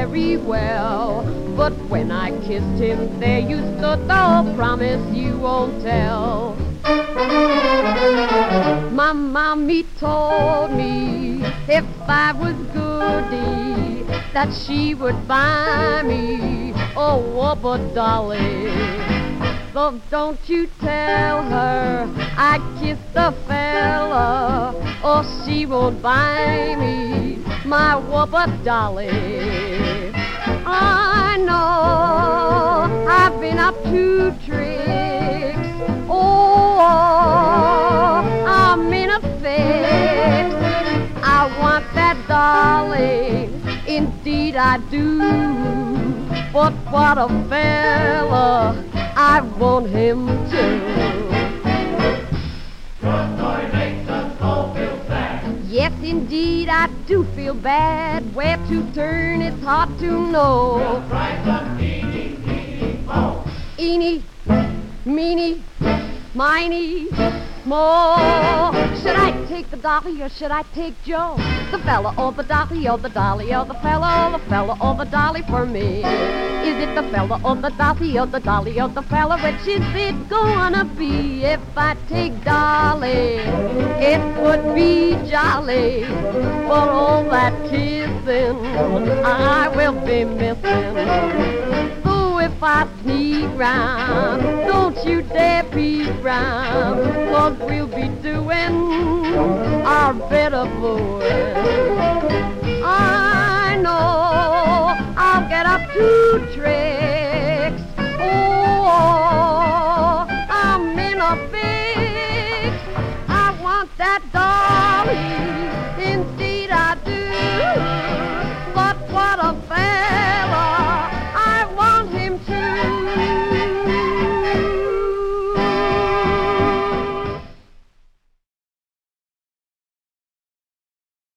very well. But when I kissed him, there you stood, though, promise you won't tell. My mommy told me if I was goody, that she would buy me a rubber dolly. So don't you tell her I kissed a fella, or she won't buy me my rubber dolly. I know I've been up to tricks. Oh, I'm in a fix. I want that dolly, indeed I do. But what a fella, I want him too. Your story makes us all feel sad. Yes, indeed, I do feel bad. Where to turn, it's hard to know. We'll try some eeny, meeny, mo. Eeny, meeny, miny, mo. Should I take the dolly or should I take Joe? The fella or the dolly or the dolly or the fella or the dolly for me? Is it the fella or the dolly or the dolly or the fella? Which is it gonna be? If I take Dolly, it would be jolly. For all that kissing, I will be missing. So if I sneak round, don't you dare peek round, 'cause we'll be doing our bit of fooling. I know I'll get up to tricks. Oh, I'm in a fix. I want that dog.